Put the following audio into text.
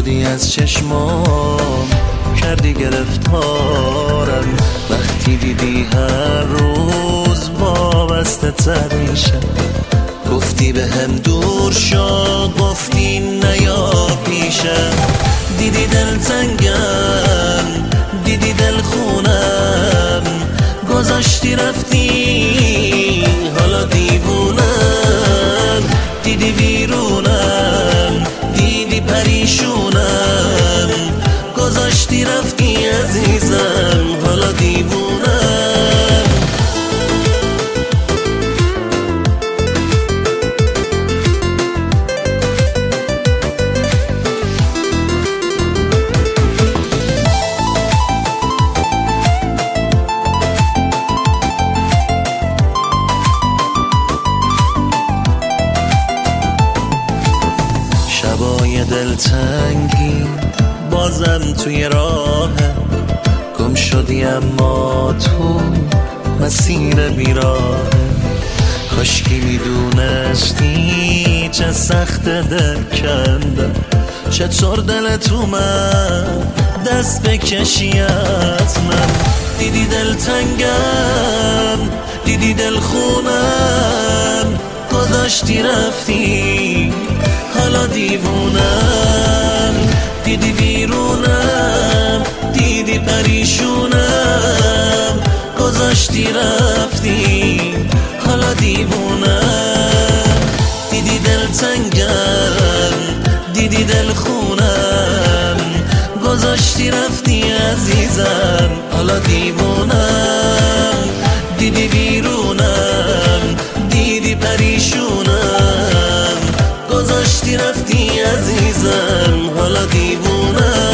شدی از چشمام، کردی گرفتارم. وقتی دیدی هر روز وابسته تر میشم، گفتی به هم دور شو، گفتی نیا پیشم. دیدی دلتنگم، دیدی دل خونم، گذاشتی رفتی حالا دیوونم. دیدی ویرونم، دیدی پریشونم، گذاشتی رفتی عزیزم حالا دیوونم. شبای دلتنگی بازم توی راه، گم شدی اما تو مسیر بیراه. کاشکی میدونستی چه سخت دل کندم، چطور دلت اومد دست بکشی از من. دیدی دلتنگم، دیدی دل خونم، گذاشتی رفتی حالا دیوونم. دیدی ویرونم، دیدی پریشونم، گذاشتی رفتی حالا دیوونم. دیدی دلتنگم، دیدی دل خونم، گذاشتی رفتی عزیزم حالا دیوونم. دیدی ویرونم، دیدی پریشونم، گذاشتی رفتی عزیزم حالا دیوونم.